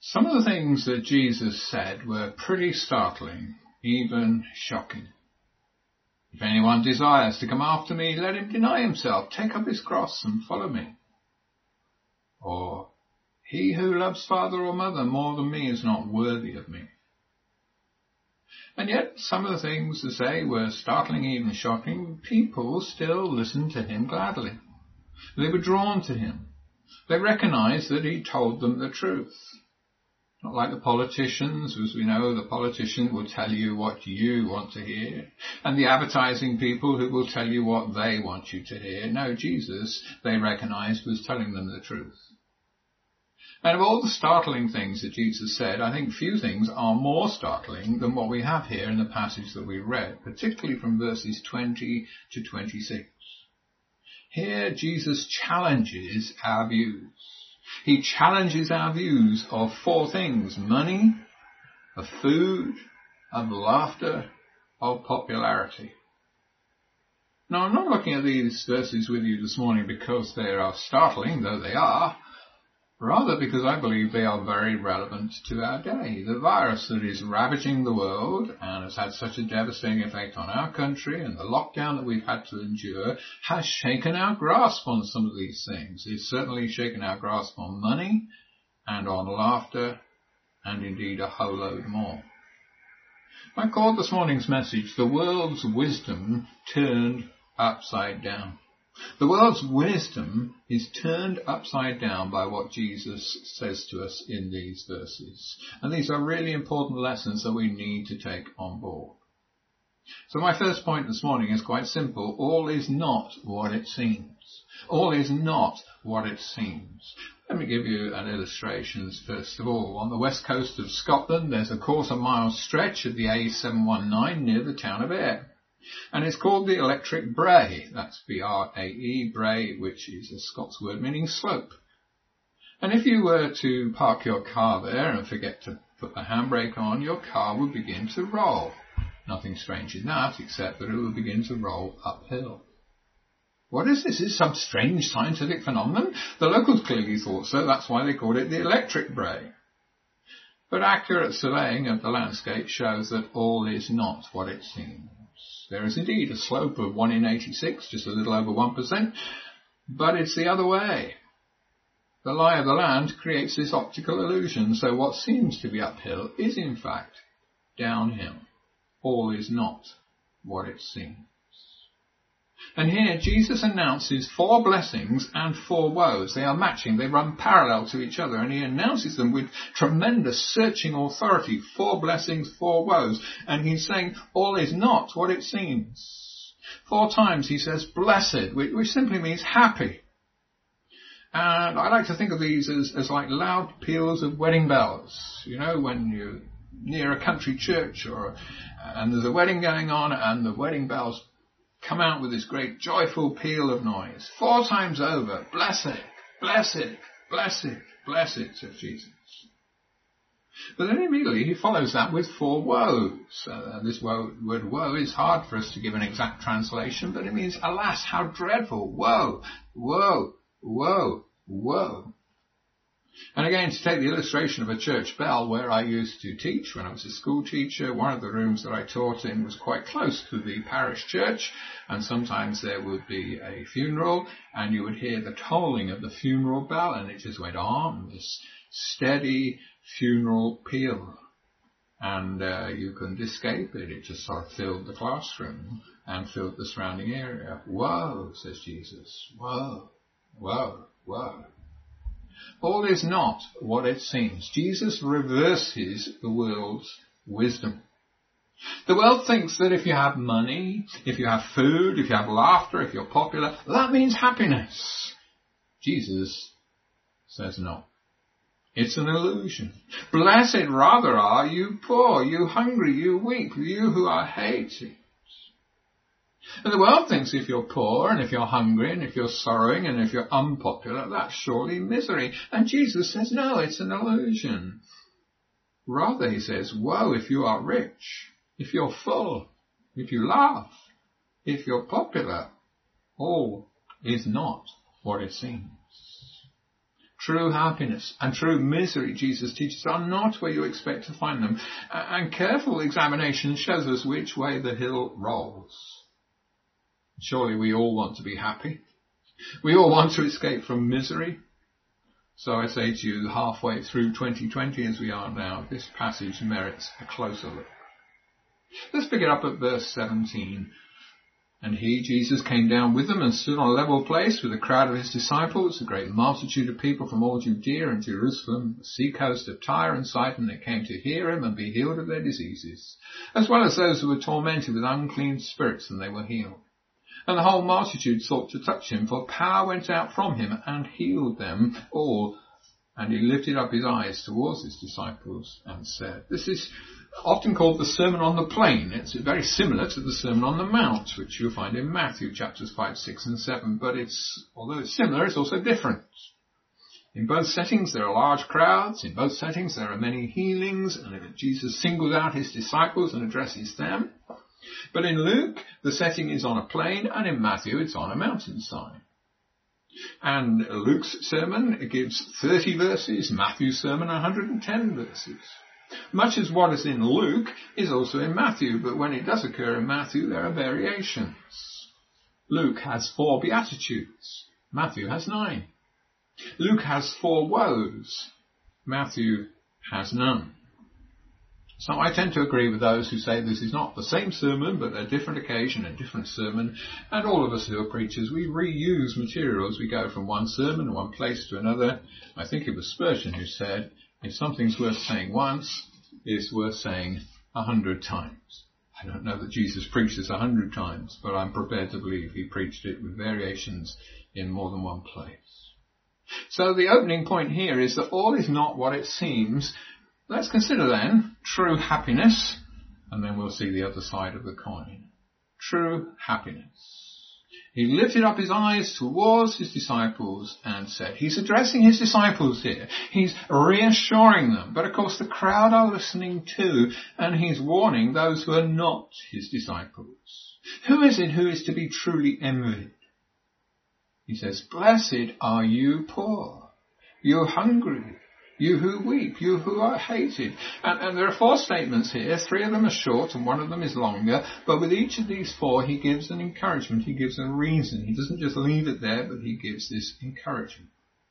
Some of the things that Jesus said were pretty startling, even shocking. If anyone desires to come after me, let him deny himself, take up his cross and follow me. Or, he who loves father or mother more than me is not worthy of me. And yet some of the things to say were startling, even shocking. People still listened to him gladly. They were drawn to him. They recognized that he told them the truth. Not like the politicians. As we know, the politician will tell you what you want to hear, and the advertising people who will tell you what they want you to hear. No, Jesus, they recognized, was telling them the truth. And of all the startling things that Jesus said, I think few things are more startling than what we have here in the passage that we read, particularly from verses 20 to 26. Here Jesus challenges our views. He challenges our views of four things: money, of food, of laughter, of popularity. Now, I'm not looking at these verses with you this morning because they are startling, though they are, rather because I believe they are very relevant to our day. The virus that is ravaging the world and has had such a devastating effect on our country, and the lockdown that we've had to endure, has shaken our grasp on some of these things. It's certainly shaken our grasp on money and on laughter, and indeed a whole load more. I called this morning's message, "The World's Wisdom Turned Upside Down." The world's wisdom is turned upside down by what Jesus says to us in these verses. And these are really important lessons that we need to take on board. So my first point this morning is quite simple. All is not what it seems. All is not what it seems. Let me give you an illustration first of all. On the west coast of Scotland, there's a quarter-mile stretch of the A719 near the town of Ayr. And it's called the Electric Brae. That's B-R-A-E, Brae, which is a Scots word meaning slope. And if you were to park your car there and forget to put the handbrake on, your car would begin to roll. Nothing strange in that, except that it would begin to roll uphill. What is this? Is this some strange scientific phenomenon? The locals clearly thought so. That's why they called it the Electric Brae. But accurate surveying of the landscape shows that all is not what it seems. There is indeed a slope of 1 in 86, just a little over 1%, but it's the other way. The lie of the land creates this optical illusion, so what seems to be uphill is in fact downhill. All is not what it seems. And here Jesus announces 4 blessings and 4 woes. They are matching, they run parallel to each other, and he announces them with tremendous searching authority. 4 blessings, 4 woes. And he's saying all is not what it seems. 4 times he says blessed, which simply means happy. And I like to think of these as like loud peals of wedding bells. You know, when you're near a country church and there's a wedding going on and the wedding bells come out with this great joyful peal of noise. 4 times over, blessed, blessed, blessed, blessed, says Jesus. But then immediately he follows that with 4 woes. This word woe is hard for us to give an exact translation, but it means, alas, how dreadful, woe, woe, woe, woe. And again, to take the illustration of a church bell, where I used to teach when I was a school teacher, one of the rooms that I taught in was quite close to the parish church, and sometimes there would be a funeral, and you would hear the tolling of the funeral bell, and it just went on, this steady funeral peal. And you couldn't escape it. It just sort of filled the classroom and filled the surrounding area. Woe, says Jesus. Woe, woe, woe. All is not what it seems. Jesus reverses the world's wisdom. The world thinks that if you have money, if you have food, if you have laughter, if you're popular, that means happiness. Jesus says no. It's an illusion. Blessed rather are you poor, you hungry, you weak, you who are hated. And the world thinks if you're poor and if you're hungry and if you're sorrowing and if you're unpopular, that's surely misery. And Jesus says, no, it's an illusion. Rather, he says, woe if you are rich, if you're full, if you laugh, if you're popular. All is not what it seems. True happiness and true misery, Jesus teaches, are not where you expect to find them. And careful examination shows us which way the hill rolls. Surely we all want to be happy. We all want to escape from misery. So I say to you, halfway through 2020 as we are now, this passage merits a closer look. Let's pick it up at verse 17. And he, Jesus, came down with them and stood on a level place with a crowd of his disciples, a great multitude of people from all Judea and Jerusalem, the seacoast of Tyre and Sidon. They came to hear him and be healed of their diseases, as well as those who were tormented with unclean spirits, and they were healed. And the whole multitude sought to touch him, for power went out from him and healed them all. And he lifted up his eyes towards his disciples and said, this is often called the Sermon on the Plain. It's very similar to the Sermon on the Mount, which you'll find in Matthew chapters 5, 6 and 7. But although it's similar, it's also different. In both settings there are large crowds. In both settings there are many healings. And Jesus singles out his disciples and addresses them. But in Luke, the setting is on a plain, and in Matthew it's on a mountainside. And Luke's sermon gives 30 verses, Matthew's sermon 110 verses. Much as what is in Luke is also in Matthew, but when it does occur in Matthew, there are variations. Luke has 4 beatitudes. Matthew has 9. Luke has 4 woes. Matthew has none. So I tend to agree with those who say this is not the same sermon, but a different occasion, a different sermon. And all of us who are preachers, we reuse materials. We go from one sermon, one place to another. I think it was Spurgeon who said, if something's worth saying once, it's worth saying 100 times. I don't know that Jesus preached this 100 times, but I'm prepared to believe he preached it with variations in more than one place. So the opening point here is that all is not what it seems. Let's consider then true happiness, and then we'll see the other side of the coin. True happiness. He lifted up his eyes towards his disciples and said, he's addressing his disciples here. He's reassuring them. But of course the crowd are listening too, and he's warning those who are not his disciples. Who is it who is to be truly envied? He says, blessed are you poor, you hungry, you who weep, you who are hated. And there are 4 statements here. 3 of them are short and 1 of them is longer. But with each of these 4, he gives an encouragement. He gives a reason. He doesn't just leave it there, but he gives this encouragement.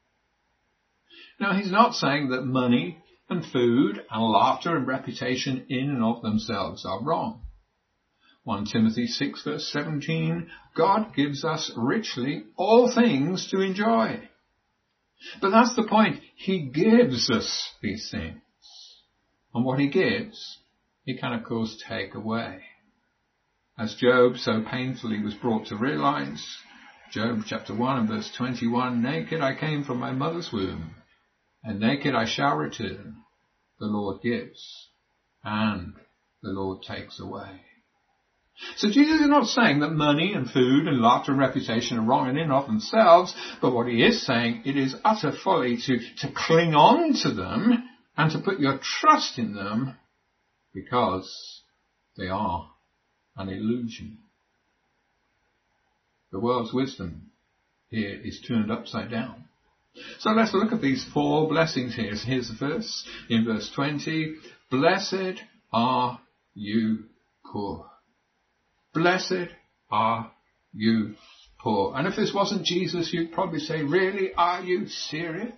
Now, he's not saying that money and food and laughter and reputation in and of themselves are wrong. 1 Timothy 6 verse 17, God gives us richly all things to enjoy. But that's the point. He gives us these things. And what he gives, he can of course take away. As Job so painfully was brought to realize, Job chapter 1 and verse 21, naked I came from my mother's womb, and naked I shall return. The Lord gives, and the Lord takes away. So Jesus is not saying that money and food and laughter and reputation are wrong in and of themselves, but what he is saying, it is utter folly to cling on to them and to put your trust in them, because they are an illusion. The world's wisdom here is turned upside down. So let's look at these 4 blessings here. Here's the verse, in verse 20, blessed are you poor. Blessed are you poor. And if this wasn't Jesus, you'd probably say, really, are you serious?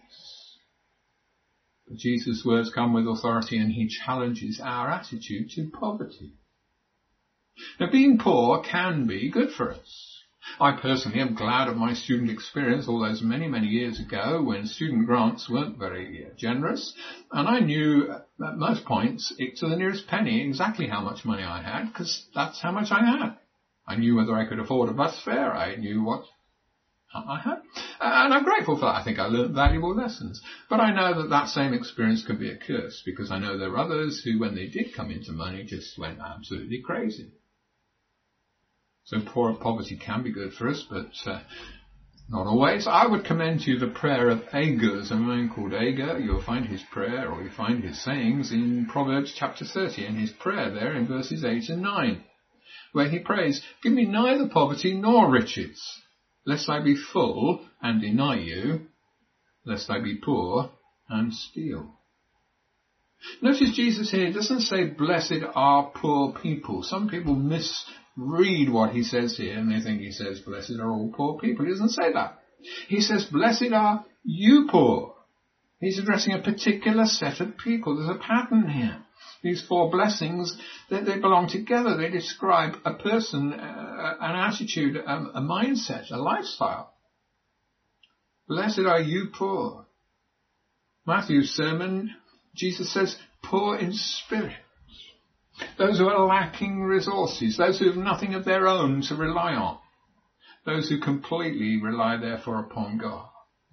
But Jesus' words come with authority, and he challenges our attitude to poverty. Now, being poor can be good for us. I personally am glad of my student experience all those many, many years ago when student grants weren't very generous, and I knew at most points, to the nearest penny, exactly how much money I had, because that's how much I had. I knew whether I could afford a bus fare. I knew what I had. And I'm grateful for that. I think I learned valuable lessons. But I know that that same experience can be a curse, because I know there are others who, when they did come into money, just went absolutely crazy. So poverty can be good for us, but not always. I would commend to you the prayer of Agur. There's a man called Agur. You'll find his prayer, or you find his sayings, in Proverbs chapter 30, and his prayer there in verses 8 and 9, where he prays, give me neither poverty nor riches, lest I be full and deny you, lest I be poor and steal. Notice Jesus here doesn't say, blessed are poor people. Some people misread what he says here and they think he says, blessed are all poor people. He doesn't say that. He says, blessed are you poor. He's addressing a particular set of people. There's a pattern here. These four blessings, they belong together. They describe a person, an attitude, a mindset, a lifestyle. Blessed are you poor. Matthew's sermon, Jesus says, poor in spirit. Those who are lacking resources, those who have nothing of their own to rely on, those who completely rely therefore upon God.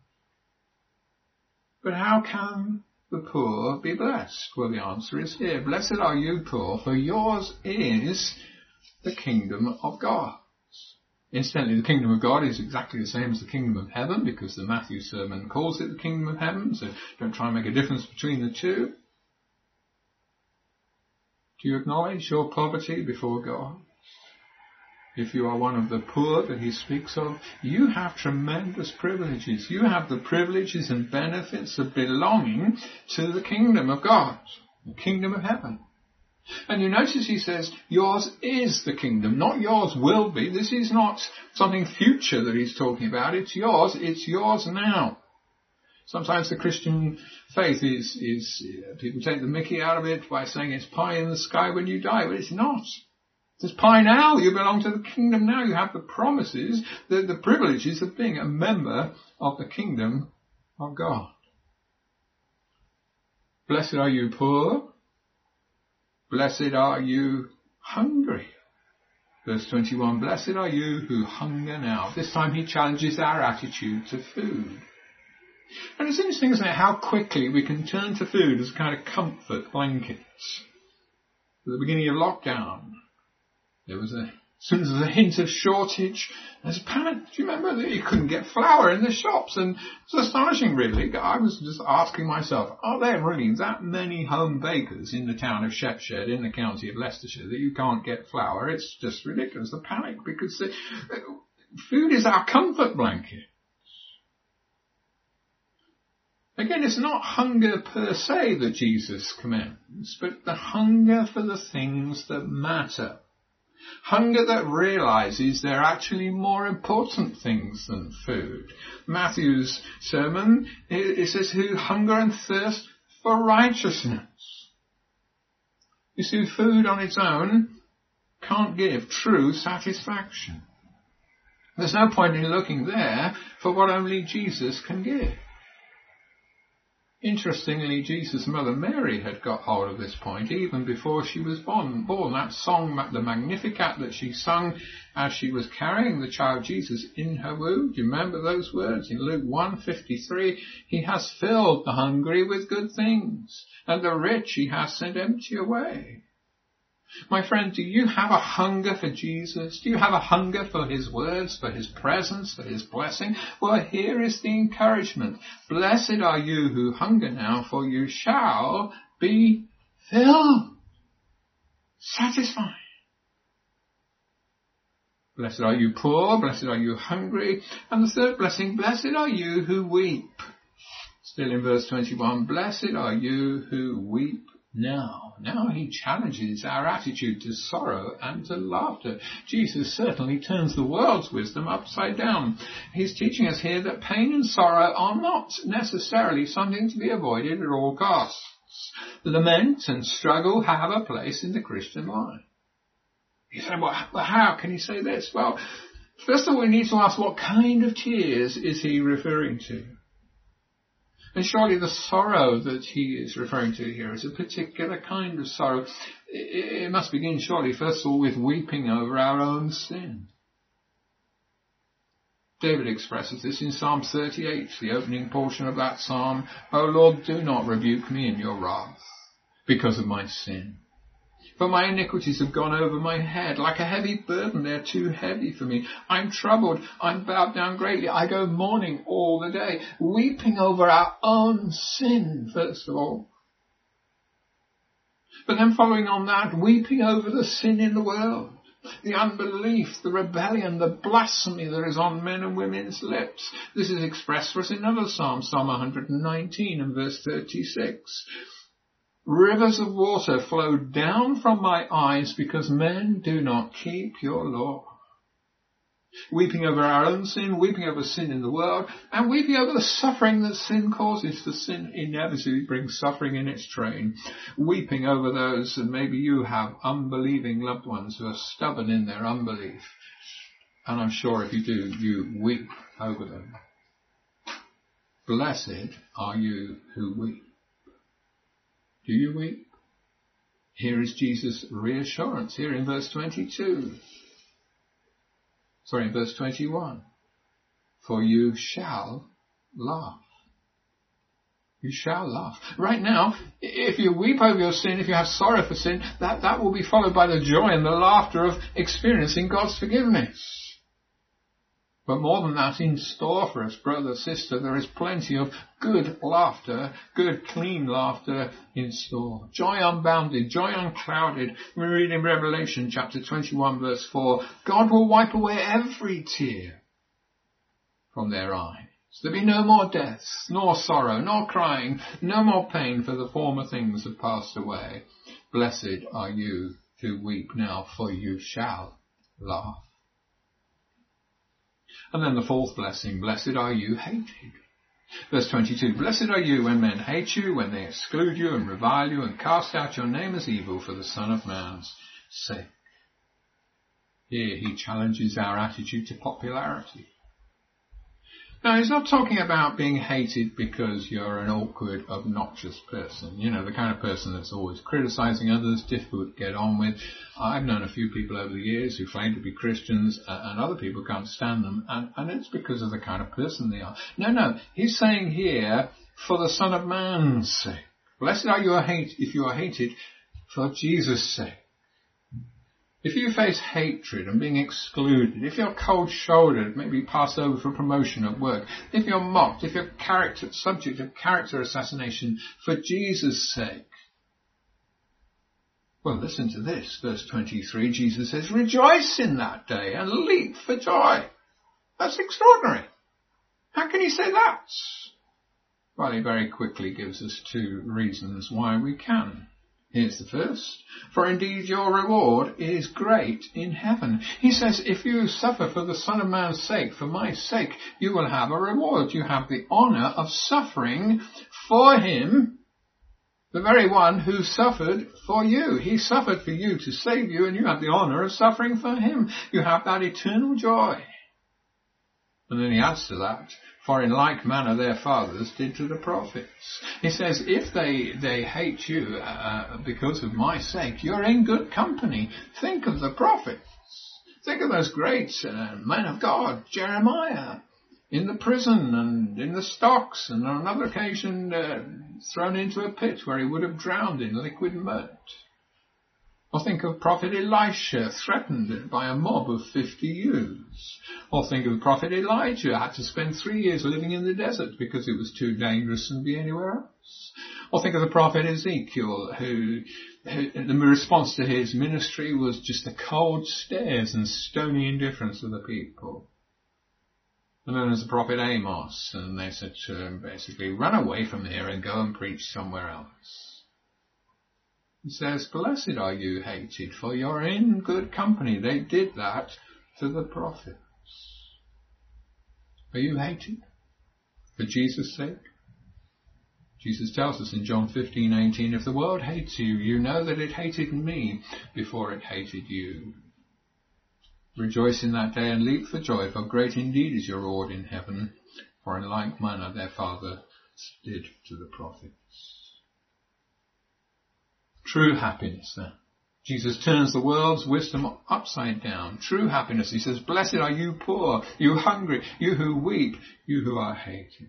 But how can the poor be blessed? Well, the answer is here. Blessed are you poor, for yours is the kingdom of God. Incidentally, the kingdom of God is exactly the same as the kingdom of heaven, because the Matthew sermon calls it the kingdom of heaven, so don't try and make a difference between the two. Do you acknowledge your poverty before God? If you are one of the poor that he speaks of, you have tremendous privileges. You have the privileges and benefits of belonging to the kingdom of God, the kingdom of heaven. And you notice he says, yours is the kingdom, not yours will be. This is not something future that he's talking about. It's yours now. Sometimes the Christian faith is people take the mickey out of it by saying it's pie in the sky when you die, but it's not. It's pie now. You belong to the kingdom now. You have the promises, the privileges of being a member of the kingdom of God. Blessed are you poor. Blessed are you hungry. Verse 21, blessed are you who hunger now. This time he challenges our attitude to food. And it's interesting, isn't it, how quickly we can turn to food as a kind of comfort blankets. At the beginning of lockdown, as soon as there's a hint of shortage, there's panic. Do you remember that you couldn't get flour in the shops? And it's astonishing, really. I was just asking myself, are there really that many home bakers in the town of Shepshed, in the county of Leicestershire, that you can't get flour? It's just ridiculous, the panic, because food is our comfort blanket. Again, it's not hunger per se that Jesus commends, but the hunger for the things that matter. Hunger that realizes there are actually more important things than food. Matthew's sermon, it says, who hunger and thirst for righteousness. You see, food on its own can't give true satisfaction. There's no point in looking there for what only Jesus can give. Interestingly, Jesus' mother Mary had got hold of this point even before she was born. That song, the Magnificat that she sung as she was carrying the child Jesus in her womb. Do you remember those words in Luke 1:53? He has filled the hungry with good things, and the rich he has sent empty away. My friend, do you have a hunger for Jesus? Do you have a hunger for his words, for his presence, for his blessing? Well, here is the encouragement. Blessed are you who hunger now, for you shall be filled, satisfied. Blessed are you poor, blessed are you hungry. And the third blessing, blessed are you who weep. Still in verse 21, blessed are you who weep now. Now he challenges our attitude to sorrow and to laughter. Jesus certainly turns the world's wisdom upside down. He's teaching us here that pain and sorrow are not necessarily something to be avoided at all costs. Lament and struggle have a place in the Christian life. You say, well, how can he say this? Well, first of all, we need to ask, what kind of tears is he referring to? And surely the sorrow that he is referring to here is a particular kind of sorrow. It must begin, surely, first of all, with weeping over our own sin. David expresses this in Psalm 38, the opening portion of that psalm. O Lord, do not rebuke me in your wrath because of my sin. For my iniquities have gone over my head. Like a heavy burden, they're too heavy for me. I'm troubled. I'm bowed down greatly. I go mourning all the day, weeping over our own sin, first of all. But then following on that, weeping over the sin in the world, The unbelief, the rebellion, the blasphemy that is on men and women's lips. This is expressed for us in another psalm, Psalm 119 and verse 36. Rivers of water flow down from my eyes because men do not keep your law. Weeping over our own sin, weeping over sin in the world, and weeping over the suffering that sin causes. For sin inevitably brings suffering in its train. Weeping over those, and maybe you have unbelieving loved ones who are stubborn in their unbelief. And I'm sure if you do, you weep over them. Blessed are you who weep. Do you weep? Here is Jesus' reassurance, here in verse 22. In verse 21. For you shall laugh. You shall laugh. Right now, if you weep over your sin, if you have sorrow for sin, that will be followed by the joy and the laughter of experiencing God's forgiveness. But more than that, in store for us, brother, sister, there is plenty of good laughter, good, clean laughter in store. Joy unbounded, joy unclouded. We read in Revelation chapter 21 verse 4, God will wipe away every tear from their eyes. There'll be no more deaths, nor sorrow, nor crying, no more pain, for the former things have passed away. Blessed are you who weep now, for you shall laugh. And then the fourth blessing, blessed are you hated. Verse 22, blessed are you when men hate you, when they exclude you and revile you and cast out your name as evil for the Son of Man's sake. Here he challenges our attitude to popularity. Now, he's not talking about being hated because you're an awkward, obnoxious person. You know, the kind of person that's always criticizing others, difficult to get on with. I've known a few people over the years who claim to be Christians and other people can't stand them. And it's because of the kind of person they are. No. He's saying here, for the Son of Man's sake. Blessed are you if you are hated for Jesus' sake. If you face hatred and being excluded, if you're cold-shouldered, maybe passed over for promotion at work, if you're mocked, if you're subject of character assassination for Jesus' sake, well, listen to this, verse 23, Jesus says, rejoice in that day and leap for joy. That's extraordinary. How can he say that? Well, he very quickly gives us two reasons why we can. Here's the first. For indeed your reward is great in heaven. He says, if you suffer for the Son of Man's sake, for my sake, you will have a reward. You have the honour of suffering for him, the very one who suffered for you. He suffered for you to save you, and you have the honour of suffering for him. You have that eternal joy. And then he adds to that, for in like manner their fathers did to the prophets. He says, if they hate you because of my sake, you're in good company. Think of the prophets. Think of those great men of God, Jeremiah, in the prison and in the stocks, and on another occasion thrown into a pit where he would have drowned in liquid mud. Or think of Prophet Elisha, threatened by a mob of 50 youths. Or think of Prophet Elijah, had to spend 3 years living in the desert because it was too dangerous to be anywhere else. Or think of the Prophet Ezekiel, who the response to his ministry was just the cold stares and stony indifference of the people. And then there's the Prophet Amos, and they said to him basically, run away from here and go and preach somewhere else. He says, blessed are you hated, for you're in good company. They did that to the prophets. Are you hated for Jesus' sake? Jesus tells us in John 15:18, if the world hates you, you know that it hated me before it hated you. Rejoice in that day and leap for joy, for great indeed is your reward in heaven, for in like manner their fathers did to the prophets. True happiness then. Jesus turns the world's wisdom upside down. True happiness. He says, blessed are you poor, you hungry, you who weep, you who are hated.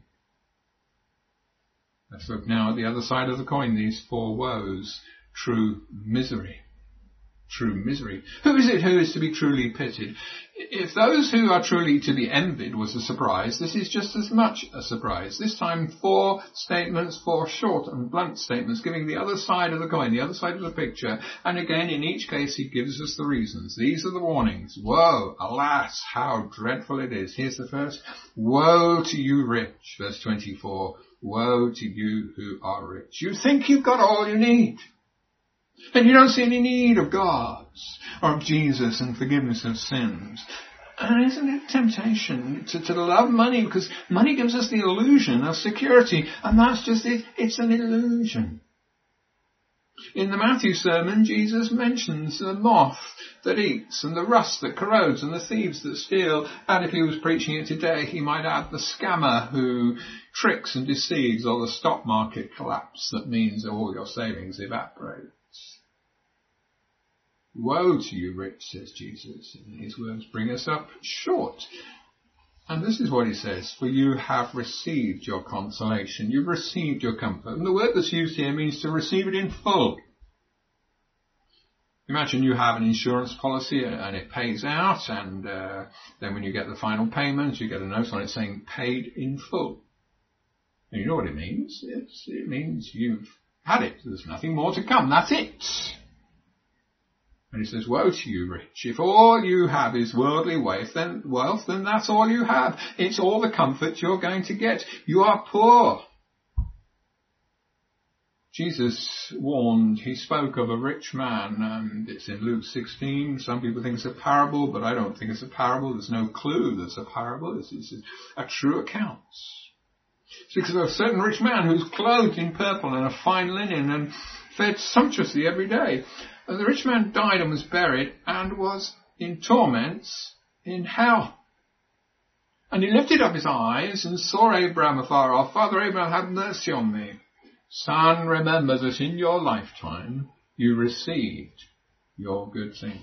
Let's look now at the other side of the coin, these four woes. True misery. true misery. Who is it who is to be truly pitied? If those who are truly to be envied was a surprise, this is just as much a surprise. This time 4 statements, 4 short and blunt statements, giving the other side of the coin, the other side of the picture. And again, in each case, he gives us the reasons. These are the warnings. Woe, alas, how dreadful it is. Here's the first. Woe to you rich, verse 24. Woe to you who are rich. You think you've got all you need. And you don't see any need of God or of Jesus and forgiveness of sins. And isn't it temptation to love money? Because money gives us the illusion of security. And that's just it. It's an illusion. In the Matthew sermon, Jesus mentions the moth that eats and the rust that corrodes and the thieves that steal. And if he was preaching it today, he might add the scammer who tricks and deceives, or the stock market collapse that means all your savings evaporate. Woe to you rich, says Jesus. And his words bring us up short. And this is what he says, for you have received your consolation. You've received your comfort. And the word that's used here means to receive it in full. Imagine you have an insurance policy and it pays out, and then when you get the final payment, you get a note on it saying paid in full. And you know what it means? It means you've had it. There's nothing more to come. That's it. And he says, woe to you, rich. If all you have is worldly wealth, then that's all you have. It's all the comfort you're going to get. You are poor. Jesus warned, he spoke of a rich man, and it's in Luke 16. Some people think it's a parable, but I don't think it's a parable. There's no clue there's a parable. It's a true account. It's because of a certain rich man who's clothed in purple and a fine linen and fed sumptuously every day. And the rich man died and was buried and was in torments in hell. And he lifted up his eyes and saw Abraham afar off. Father Abraham, have mercy on me. Son, remember that in your lifetime you received your good things.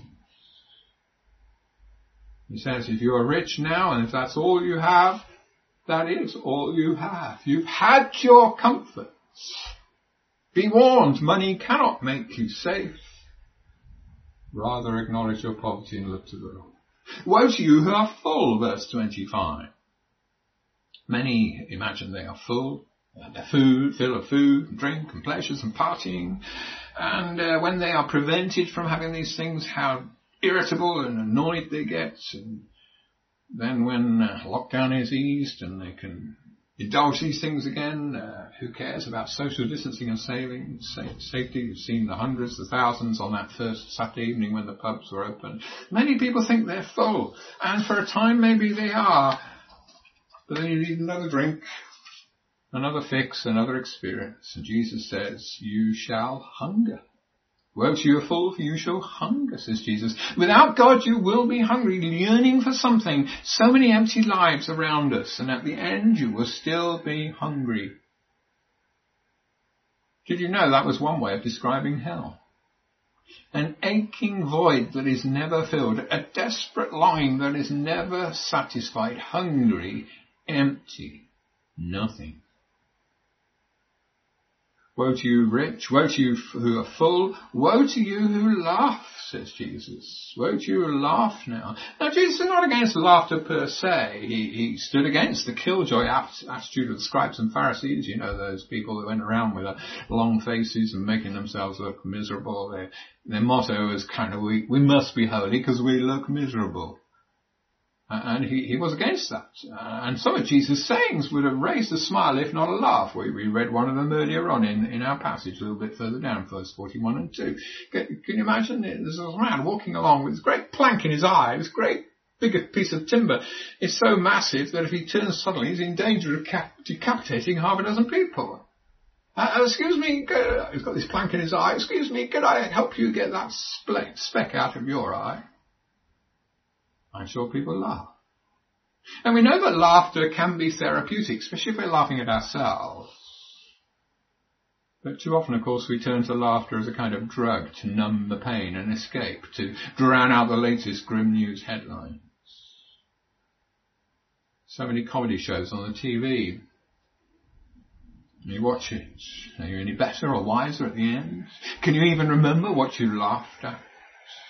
He says, if you are rich now and if that's all you have, that is all you have. You've had your comforts. Be warned, money cannot make you safe. Rather acknowledge your poverty and look to the Lord. Woe to you who are full, verse 25. Many imagine they are full. They're full of food and drink and pleasures and partying. And when they are prevented from having these things, how irritable and annoyed they get. And then when lockdown is eased and they can indulge these things again, who cares about social distancing and safety? You've seen the hundreds, the thousands on that first Saturday evening when the pubs were open. Many people think they're full, and for a time maybe they are, but then you need another drink, another fix, another experience. And Jesus says, you shall hunger. Woe to you full, for you shall hunger, says Jesus. Without God you will be hungry, yearning for something. So many empty lives around us, and at the end you will still be hungry. Did you know that was one way of describing hell? An aching void that is never filled, a desperate longing that is never satisfied, hungry, empty, nothing. Woe to you rich, woe to you who are full, woe to you who laugh, says Jesus. Woe to you who laugh now. Now Jesus is not against laughter per se. He stood against the killjoy attitude of the scribes and Pharisees. You know, those people that went around with long faces and making themselves look miserable. Their motto was kind of, we must be holy because we look miserable. And he was against that. And some of Jesus' sayings would have raised a smile, if not a laugh. We read one of them earlier on in our passage, a little bit further down, verse 41 and 2. Can you imagine? There's a man walking along with this great plank in his eye, this great big piece of timber. It's so massive that if he turns suddenly, he's in danger of decapitating half a dozen people. Excuse me, he's got this plank in his eye. Excuse me, could I help you get that speck out of your eye? I'm sure people laugh. And we know that laughter can be therapeutic, especially if we're laughing at ourselves. But too often, of course, we turn to laughter as a kind of drug to numb the pain and escape, to drown out the latest grim news headlines. So many comedy shows on the TV. You watch it. Are you any better or wiser at the end? Can you even remember what you laughed at?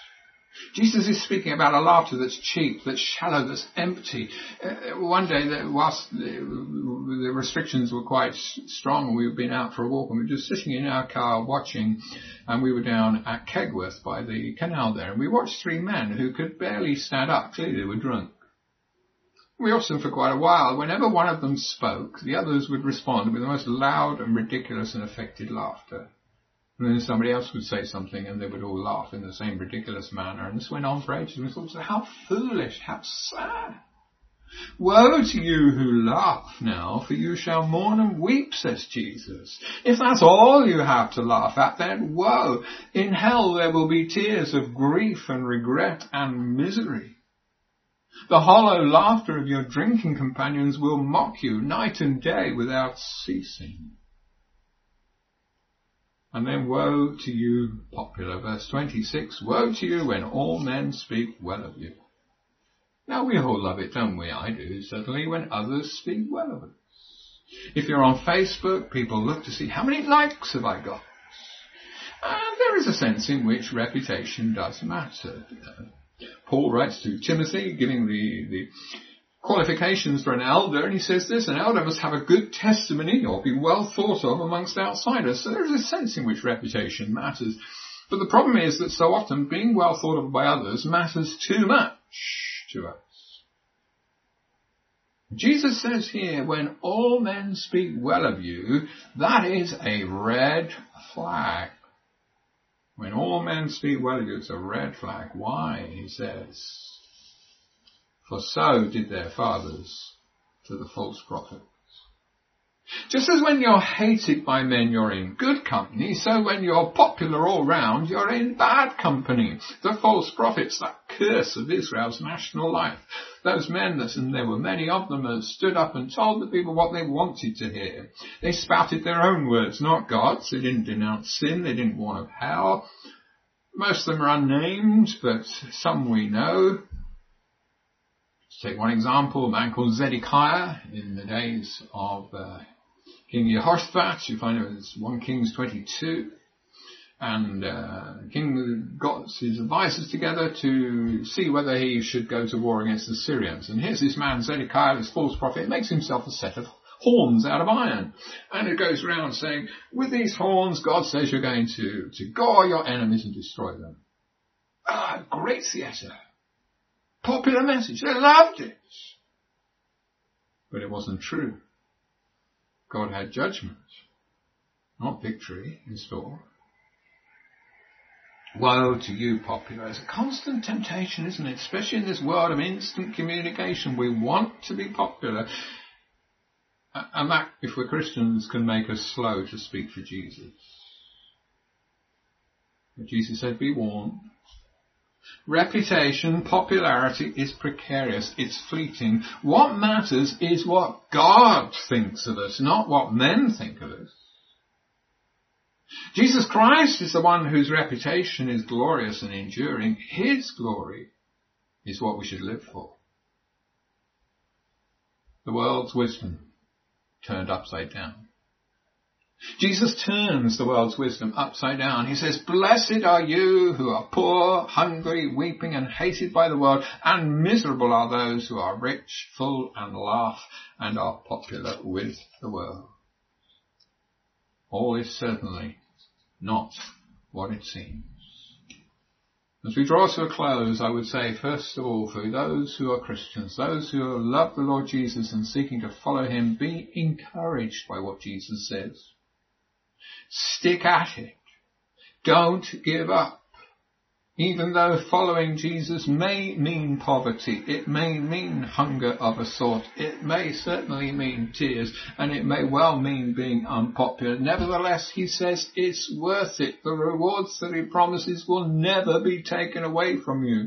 Jesus is speaking about a laughter that's cheap, that's shallow, that's empty. One day, whilst the restrictions were quite strong, we'd been out for a walk and we were just sitting in our car watching, and we were down at Kegworth by the canal there, and we watched three men who could barely stand up. Clearly they were drunk. We watched them for quite a while. Whenever one of them spoke, the others would respond with the most loud and ridiculous and affected laughter. And then somebody else would say something and they would all laugh in the same ridiculous manner. And this went on for ages. And we thought, how foolish, how sad. Woe to you who laugh now, for you shall mourn and weep, says Jesus. If that's all you have to laugh at, then woe. In hell there will be tears of grief and regret and misery. The hollow laughter of your drinking companions will mock you night and day without ceasing. And then woe to you, popular, verse 26, woe to you when all men speak well of you. Now we all love it, don't we? I do, certainly, when others speak well of us. If you're on Facebook, people look to see how many likes have I got. And there is a sense in which reputation does matter. Paul writes to Timothy, giving the qualifications for an elder, and he says this: an elder must have a good testimony or be well thought of amongst outsiders. So there is a sense in which reputation matters. But the problem is that so often being well thought of by others matters too much to us. Jesus says here, when all men speak well of you, that is a red flag. When all men speak well of you, it's a red flag. Why? He says, for so did their fathers to the false prophets. Just as when you're hated by men, you're in good company, so when you're popular all round, you're in bad company. The false prophets, that curse of Israel's national life. Those men, and there were many of them, that stood up and told the people what they wanted to hear. They spouted their own words, not God's. They didn't denounce sin. They didn't warn of hell. Most of them are unnamed, but some we know. Let's take one example, a man called Zedekiah in the days of King Jehoshaphat. You find it was 1 Kings 22. And the king got his advisors together to see whether he should go to war against the Syrians. And here's this man, Zedekiah, this false prophet, makes himself a set of horns out of iron. And it goes around saying, with these horns, God says you're going to gore your enemies and destroy them. Ah, great theatre. Popular message. They loved it. But it wasn't true. God had judgment, not victory in store. Woe to you, popular. It's a constant temptation, isn't it? Especially in this world of instant communication. We want to be popular. And that, if we're Christians, can make us slow to speak for Jesus. But Jesus said, be warned. Reputation, popularity is precarious. It's fleeting. What matters is what God thinks of us, not what men think of us. Jesus Christ is the one whose reputation is glorious and enduring. His glory is what we should live for. The world's wisdom turned upside down. Jesus turns the world's wisdom upside down. He says, blessed are you who are poor, hungry, weeping and hated by the world, and miserable are those who are rich, full and laugh and are popular with the world. All is certainly not what it seems. As we draw to a close, I would say, first of all, for those who are Christians, those who love the Lord Jesus and seeking to follow him, be encouraged by what Jesus says. Stick at it. Don't give up. Even though following Jesus may mean poverty, it may mean hunger of a sort, it may certainly mean tears, and it may well mean being unpopular. Nevertheless, he says it's worth it. The rewards that he promises will never be taken away from you.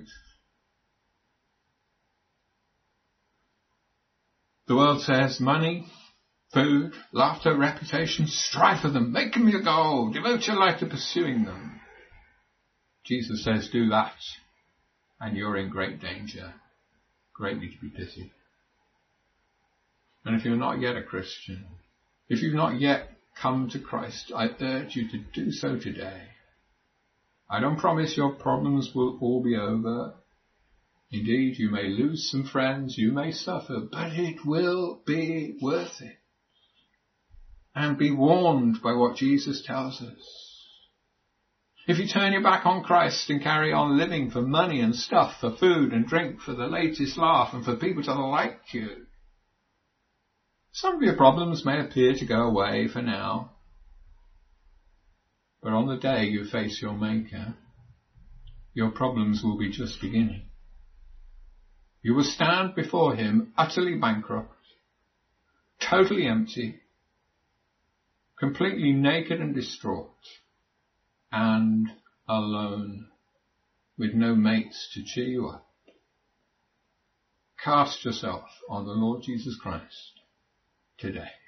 The world says money, food, laughter, reputation, strive for them. Make them your goal. Devote your life to pursuing them. Jesus says, do that, and you're in great danger, greatly to be pitied. And if you're not yet a Christian, if you've not yet come to Christ, I urge you to do so today. I don't promise your problems will all be over. Indeed, you may lose some friends, you may suffer, but it will be worth it. And be warned by what Jesus tells us. If you turn your back on Christ and carry on living for money and stuff, for food and drink, for the latest laugh and for people to like you, some of your problems may appear to go away for now. But on the day you face your Maker, your problems will be just beginning. You will stand before him utterly bankrupt, totally empty, completely naked and distraught, and alone, with no mates to cheer you up. Cast yourself on the Lord Jesus Christ today.